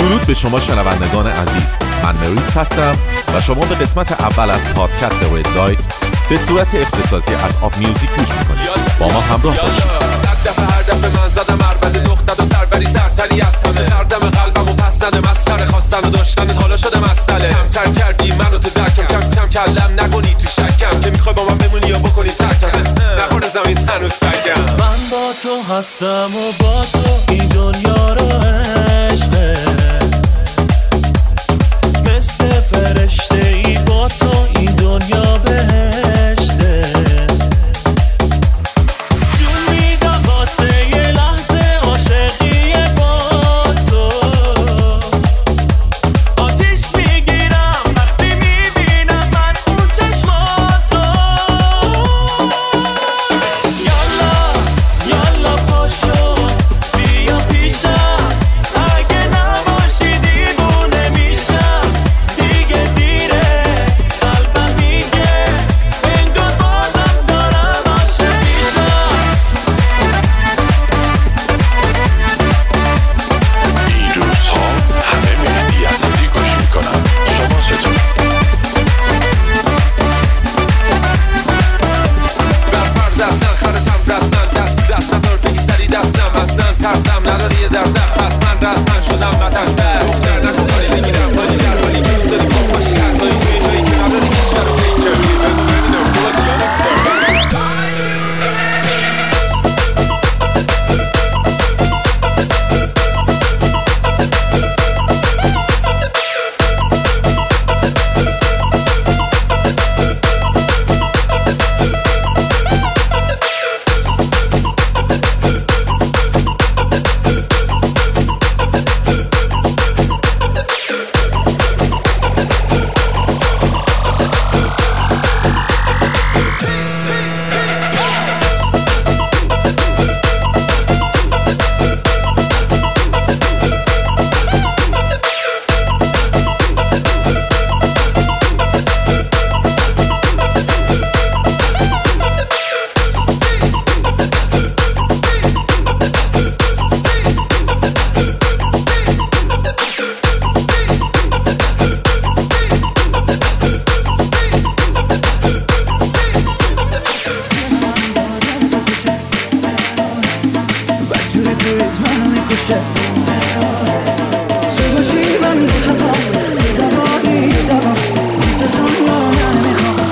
درود به شما شنوندگان عزیز، من مریکس هستم و شما به قسمت اول از پادکست رید لایت به صورت اختصاصی از آپ میوزیک گوش میکنید. با ما همراه باشید. هر دفعه من زدم عربد دختر و سربری سرتری از همه سردم قلبم و پس ندم از سر خواستن و داشتنت حالا شده مسئله. کمتر کردی منو تو درکم، کم کلم نکنی تو شکم که میخوای با من بمونی یا بکنی ترکم، نخورد زمین هنوز فکم. من با تو هستم و با تو این دنیا رو عشقه، مثل فرشته ای با تو این دنیا بهشته. جون میدم واسه یه لحظه عاشقی با تو، آتیش میگیرم وقتی میبینم من اون چشماتو. یالا پاشو بیا پیشم، اگه نباشی دیوونه میشم. دیگه دیره قلبم میگه انگار بازم دارم عاشق میشم. این روزها همه مهدی اسدی گوش میکنن، شما چطور؟ برفر دستن خرتم رسمن دست نزار بگی سری دستم اصلا ترسم نداری یه درزم، پس من رسمن شدم مترسم. دختر نکن کاری بگیرم حالی در حالی که دوست داری با پاشی کردایی توی جایی که نداری یه شر و بینجر بگو ببینم باید یادم بدجوری تویت منو میکشه. تو باشی من میخوام تو دوانی دوام مثل دنیا من میخوام.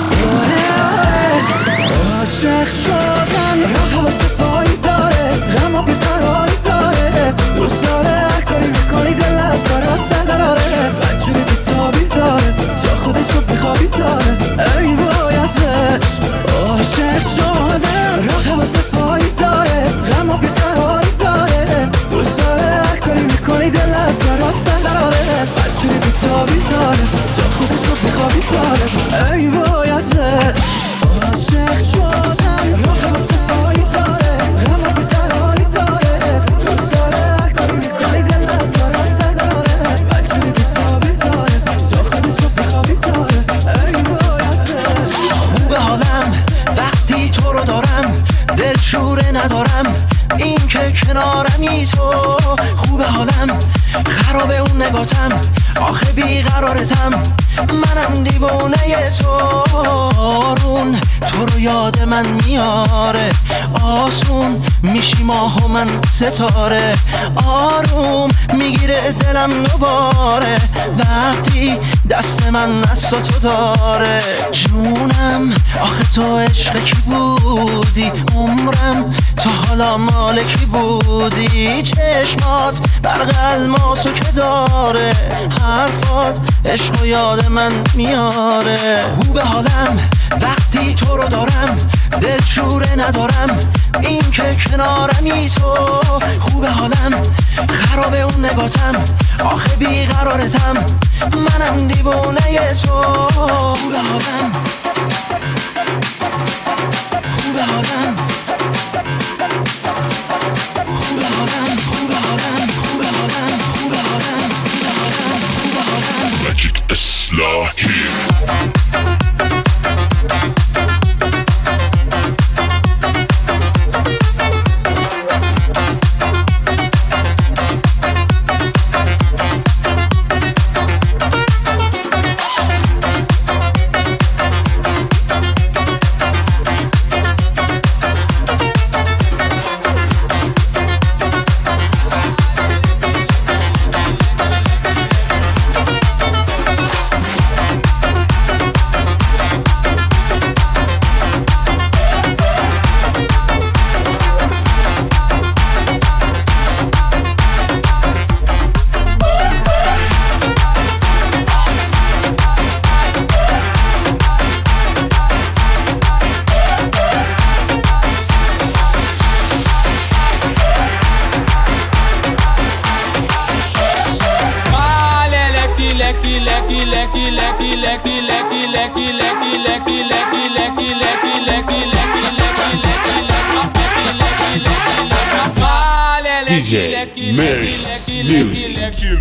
عاشق شدن راه واسه پایی داره، غم و بیقراری داره، دوست داره هر کاری میکنی دل از برات سرقراره. بدجوری بیتابی داره تا خودش صبح میخوابی داره، ای وای ازش. عاشق شدن راه واسه پایی داره، غم و بیقراری داره، دوست داره هر کاری میکنی دل از برات سرقراره. بدجوری بیتابی داره تا خودش صبح میخوابی داره، ای وای ازش. عاشق شدن راه واسه پایی داره، غم و بیقراری داره، دوست داره هر کاری میکنی دل از برات سرقراره. بدجوری بیتابی داره تا خودش صبح میخوابی داره، ای وای ازش. خوبه حالم وقتی تو رو دارم، دلشوره ندارم این که کنارمی تو. خوبه حالم خرابه اون نگاتم، آخه بیقرارتم منم دیوونه تو. آرون تو رو یاد من میاره، آسون میشی ماه و من ستاره. آروم میگیره دلم دوباره وقتی دست من از تو داره. جونم آخه تو عشق کی بودی، عمرم تا حالا مال کی بودی. چشمات برق الماسو که داره، حرفات عشق و یاد من میاره. خوبه حالم وقتی تو رو دارم، دلشوره ندارم این که کنارمی تو. خوبه حالم خرابه اون نگاتم، آخه بیقرارتم منم دیوونه تو. خوبه حالم، خوبه حالم، خوبه حالم، خوبه حالم، خوبه حالم، خوبه حالم، خوبه حالم، خوبه حالم. ماجیک اصلاحی. DJ Merix Music.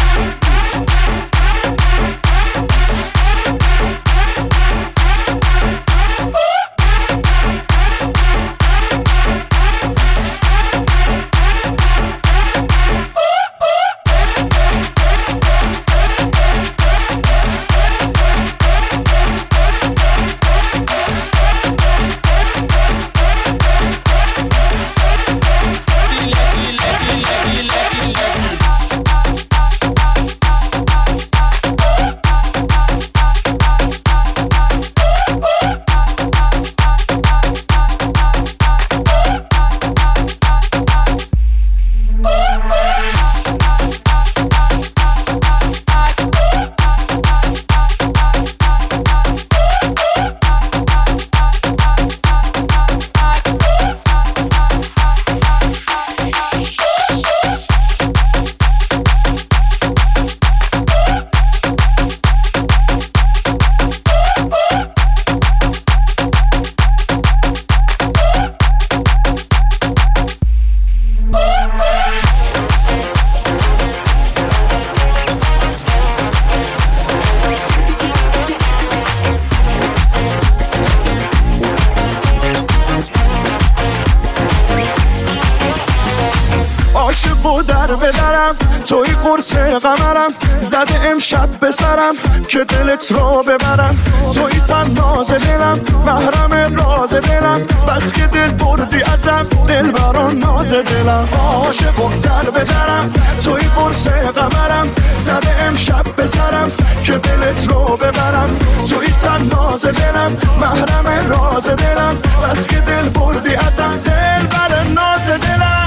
توی قرص قمرم زده امشب به سرم که دلت رو ببرم توی تناز دلم محرم راز دلم بس که دل بردی ازم دل بران ناز دلم عاشق و در بدرم توی قرص قمرم زده امشب به سرم که دلت رو ببرم توی تناز دلم محرم راز دلم بس که دل بردی ازم دل بران ناز دلم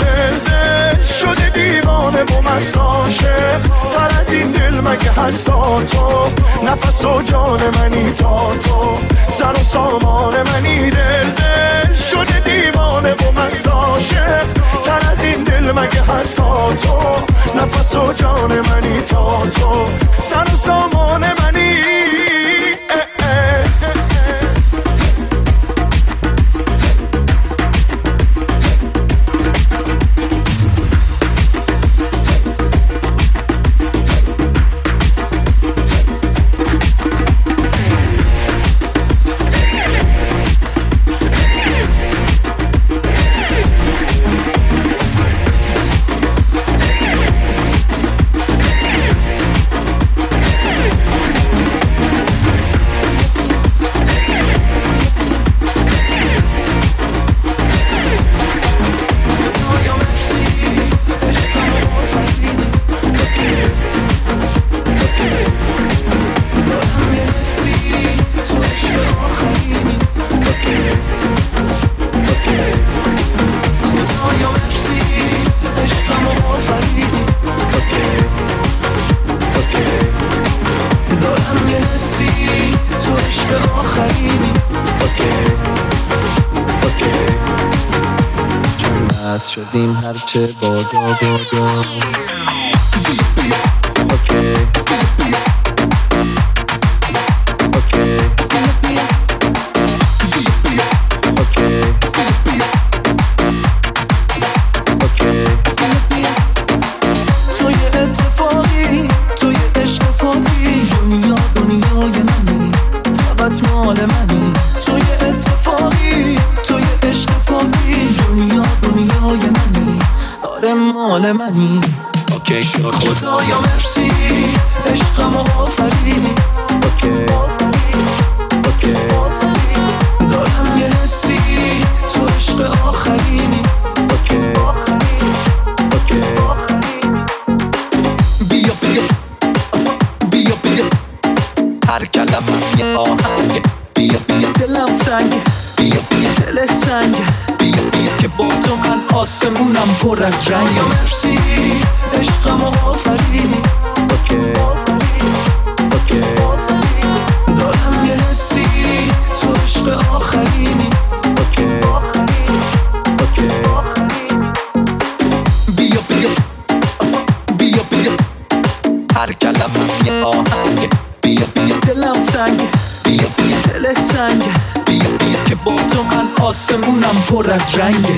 دل شده دیوانه و مست عاشق تر از این دل مگه هستا تو نفس و جان منی تا تو سر و سامان منی دل شده دیوانه و مست عاشق تر از این دل مگه هستا تو نفس و جان منی تا تو سر و سامان منی شدیم هرچه بادا توی اتفاقی توی عشق پاکی دنیای منی فقط مال منی توی اتفاقی توی عشق پاکی دنیای منی آره مال منی اوکی شد خدایا مرسی عشقم آفریدی اوکی دارم یه حسی تو عشق آخرینی اوکی بیا هر کلمه یه آهنگه بیا دلم تنگه بیا دلت تنگه بیا که با تو من آسمونم پر از رنگ مرسی عشقم آفریدی اوکی دارم یه حسی تو عشق آخرینی اوکی بیا هر کلمه یه آهنگ بیا بیا دلم تنگه بیا بیا دل تنگه بیا بیا که با تو من آسمونم پر از رنگه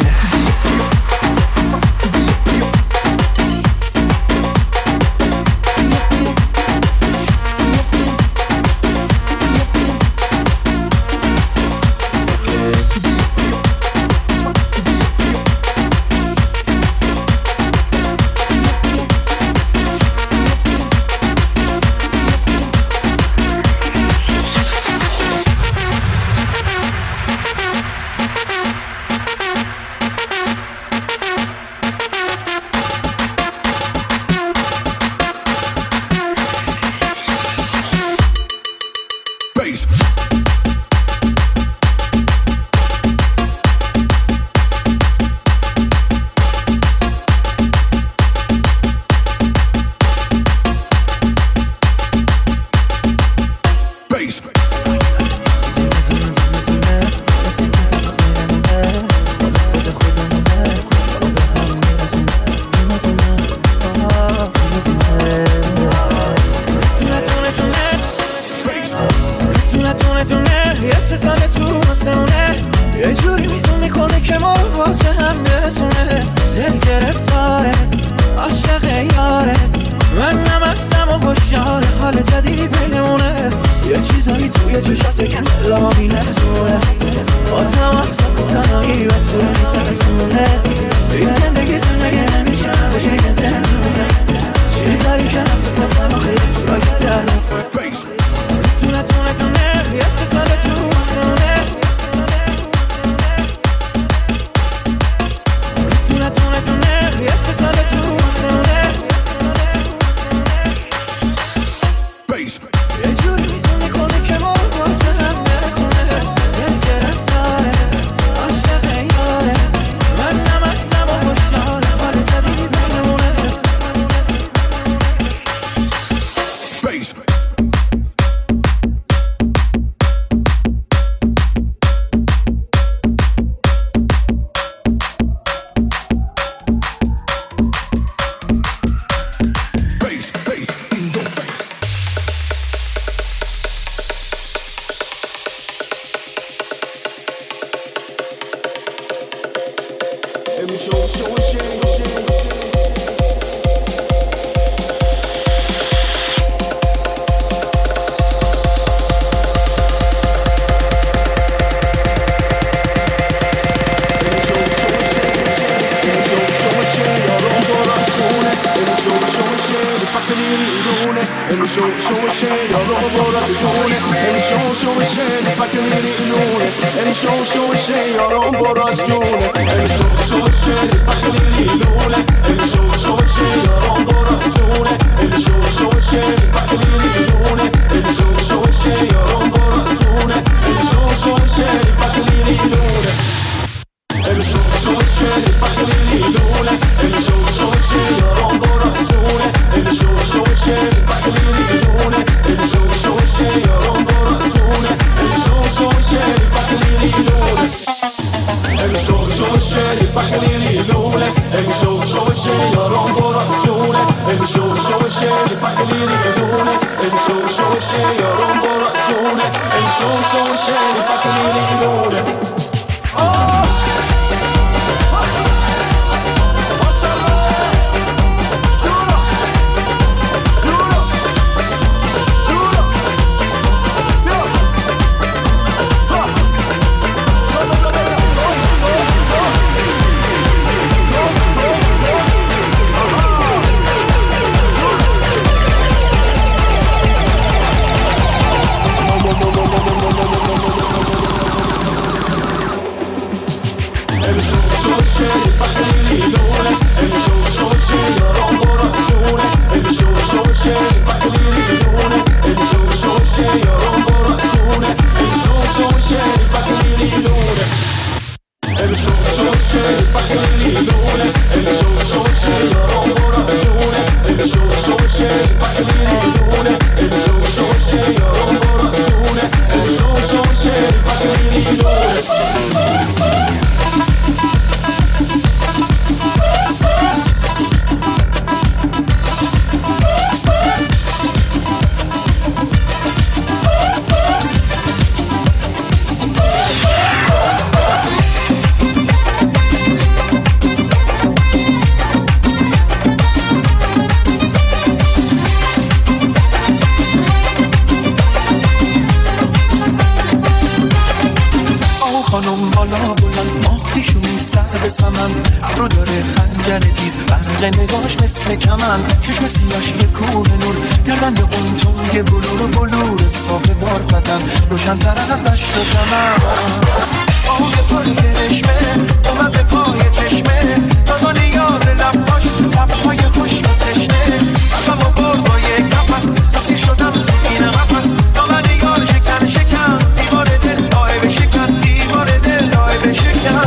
بالا بلند ماه پیشونی سر به سمن ابرو داره خنجر تیز برق نگاش مثل کمن چشم سیاش یه کوه نور گردن به اون تنگ بلور صاف بار فتن روشن تر از دشت و دمن آهوی پل کرشمه اومد به پای چشمه ناز و نیاز لبهاش لبهای خشک و تشنه قلبم و برد با یک نفس اسیر شدم تو این قفس دامن یار شکن شکن دیوار دل لای بشکن دیوار دل لای بشکن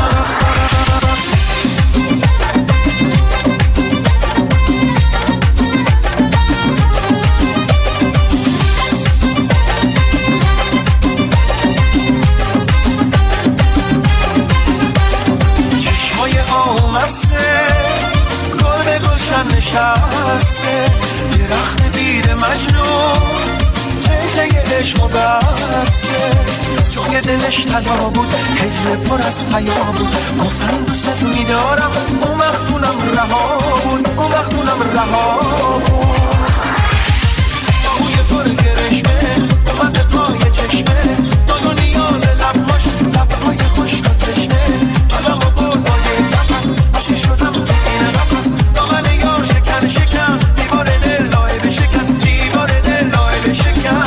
نشسته درخت بیر مجنون هجله عشق و بسته چون یه دلش طلا بود هجله پر از حیا بود گفتن دوست میدارم اون وقت اونم رها بود اون وقت اونم رها بود آهوی پر گرشمه اومد به پای چشمه ناز و نیاز لبهاش لبهای خشک و تشنه قلبم و برد با یک نفس اسیر شدم تو این قفس دامن یار شکن شکن دیوار دل لای بشکن دیوار دل لای بشکن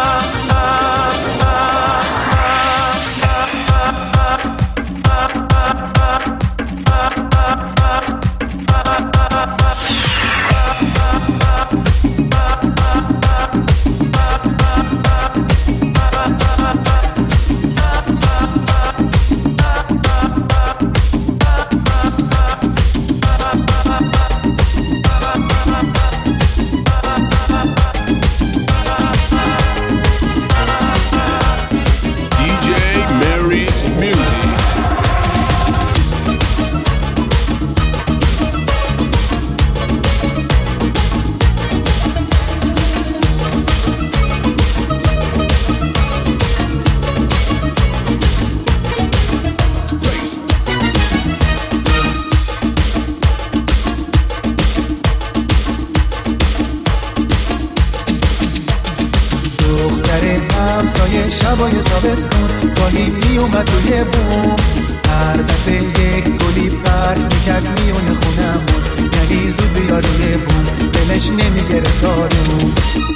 شبای تابستون گاهی می اومد توی بوم هر دفعه یک گلی پرد میکرد میونه خونمون یعنی زود بیا روی بوم دلش نمیگرفت دارمون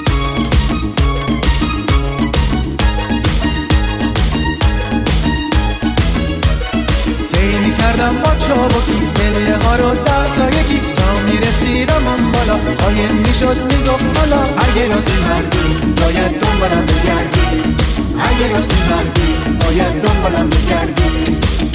طی میکردم با چابکی پله ها رو 10 تا یکی تا میرسیدم اون بالا قایم میشد میگفت حالا اگه راستی مردی باید دنبالم بگردی اگه راستی مردی باید دنبالم بگردی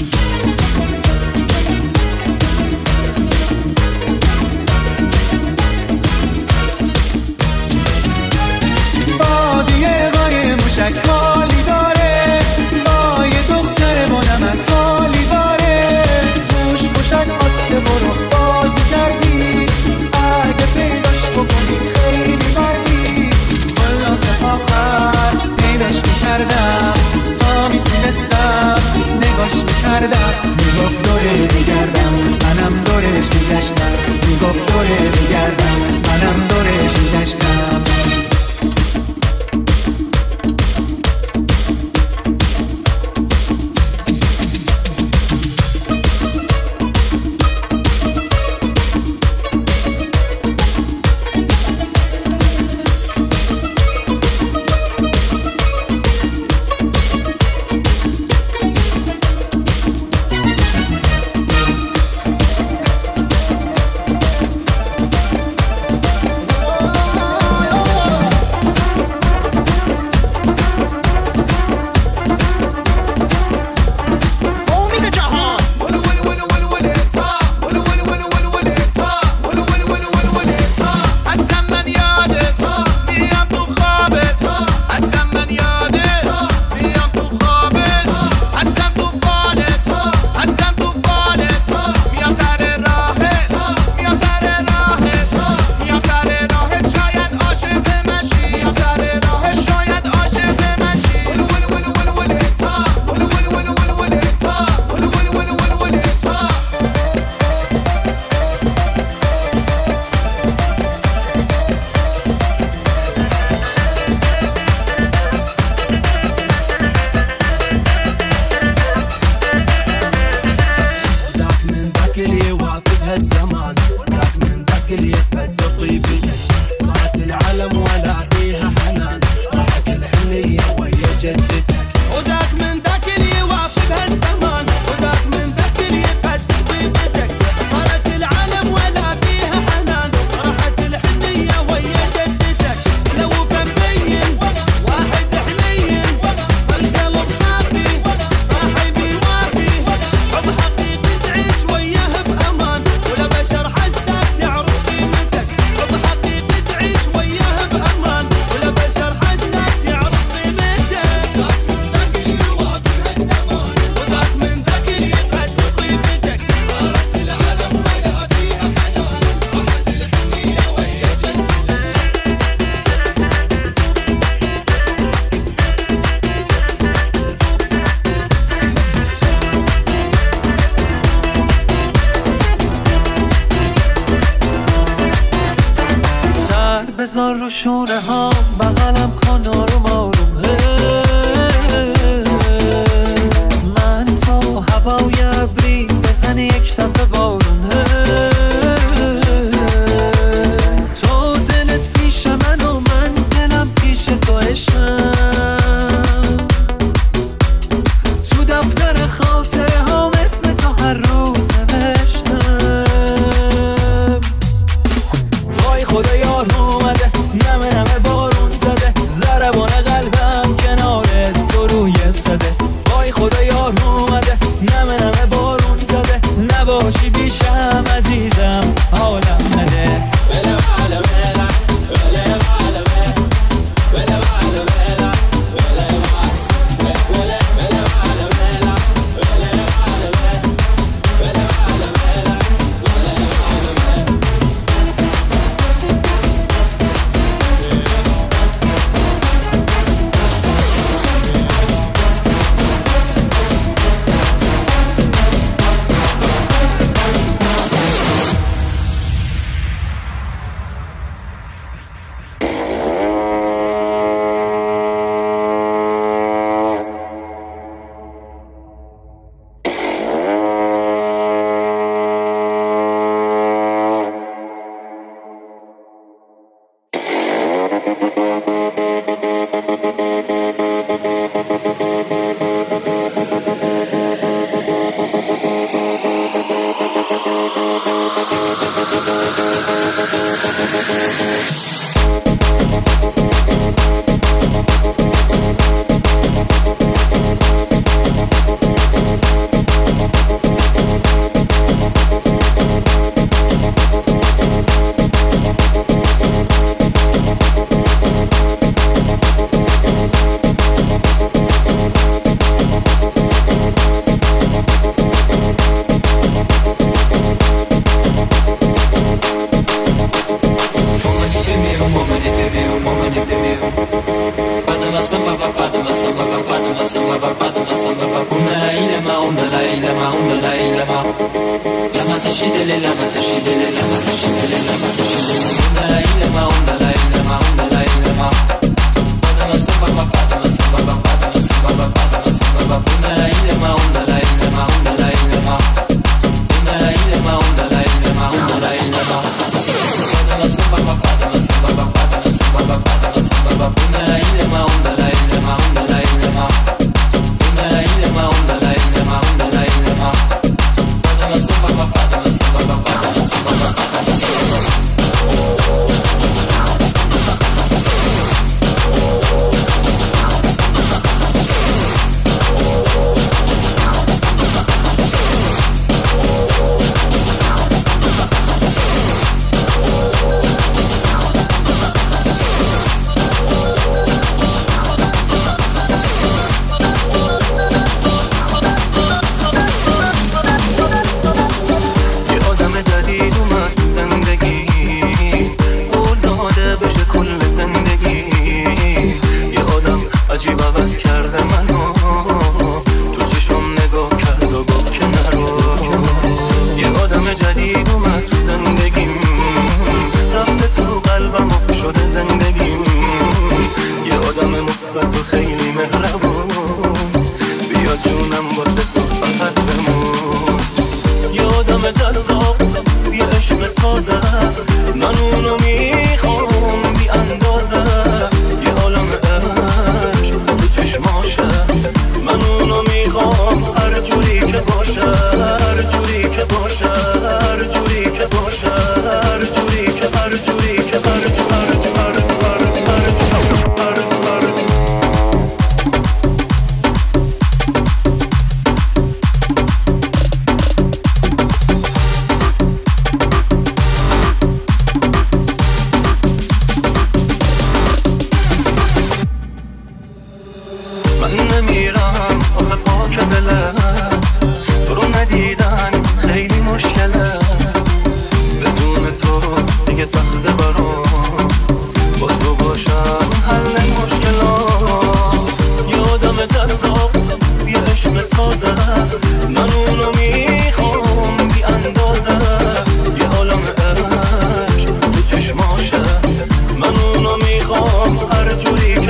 بازی قای موشک حالی داره با یه دختر با نمک حالی داره موشک آسته برو بازی کردی اگه پیداش بکنی خیلی مردی خلاص آخر پیداش میکردم تا میتونستم نگاش میکردم بذار رو شونه ها بغلم کن آروم آروم من تو هوای ابری بزنی یک دفعه بارون تو دلت پیش من و من دلم پیش تو عشقم تو دفتر خاطره هم اسم تو هر روز نوشتم وای خدا یار اومده نمه نمه بارون زده ضربان قلبم کنار تو روی صده وای خدا یار اومده نمه نمه بارون زده نباشی بیشم عزیزم حالم نده من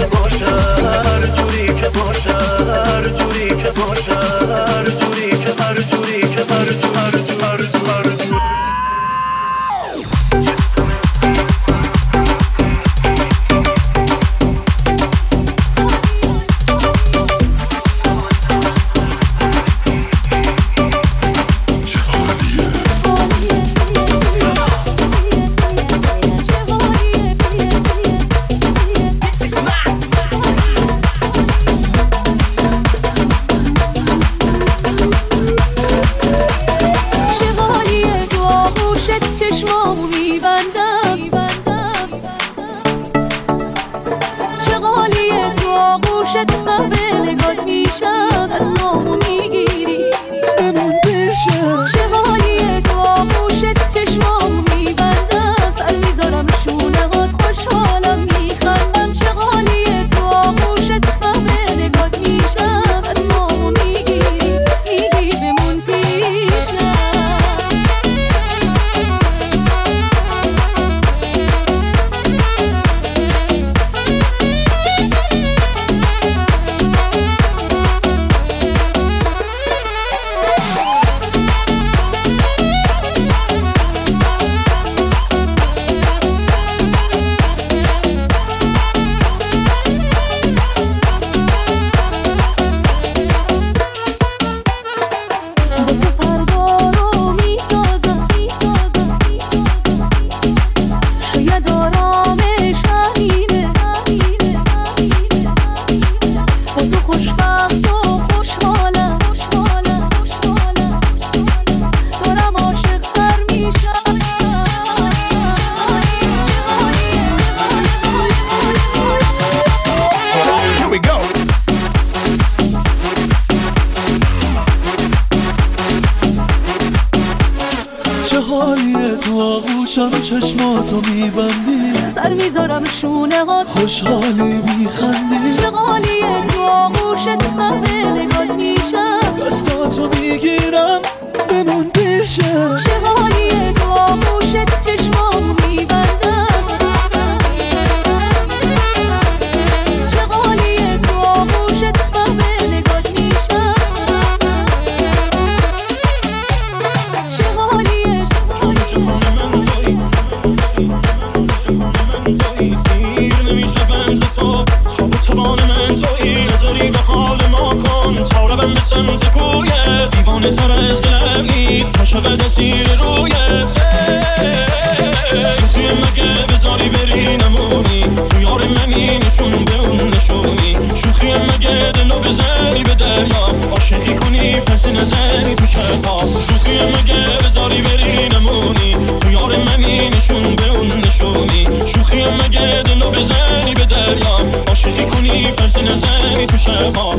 باشه هر جوری که باشه هر جوری که باشه هر جوری که هر جوری که هر جوری چشماتو میبندی سر میذارم شونه هات خوشحالی میخندی چه غالیه تو آغوشت همه نگات میشم دستاتو میگیرم بمون پیشم چه غالیه تو آغوشت چشمامو میبندم چه غالیه تو آغوشت همه نگات میشم چه غالیه سیر نمیشه بنز تو تاب و توان من توی نظری به حال ما کن تا روم به سمت کویت دیوانه سر از دلم نیست تا شود اسیر رویت شوخی مگه بذاری بری نمونی تو یار منی نشون به اون نشونی شوخی مگه دلو بزنی به دریا عاشقی کنی پس نزنی تو شبها شوخی مگه بذاری بری نمونی تو یار منی نشون به اون نشونی شوخی مگه دلو بزنی به دریا عاشقی کنی پس نزنی تو شبها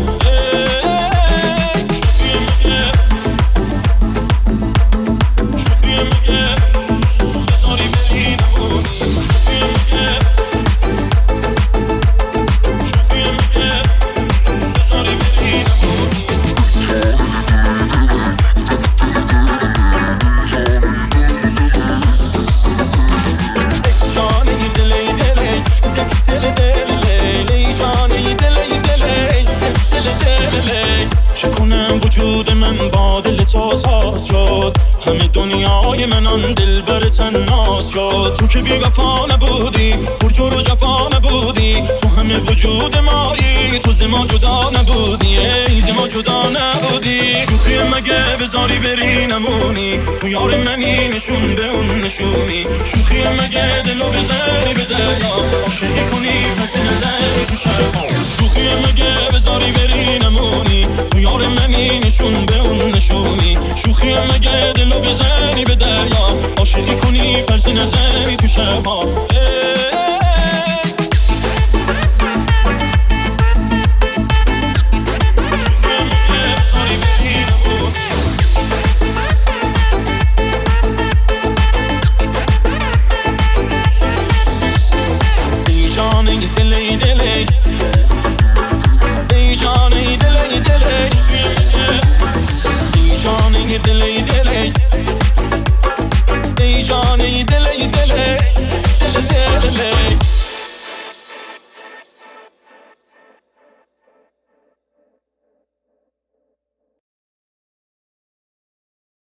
همه دنیای من آن دل بر تناس شد تو که بی وفا نبودی پرجور و جفا نبودی تو همه وجود مایی تو زما جدا نبودی ای زما جدا نبودی شوخی مگه بذاری بری نمونی تو یار منی نشون به اون نشونی شوخی مگه دلو بزنی به دریا عاشقی کنی پس نزنی تو شبها شوخی مگه بذاری بری نمونی تو یار منی نشون به اون نشونی شوخی مگه دلو بزنی به دریا عاشقی کنی پس نزنی تو شبها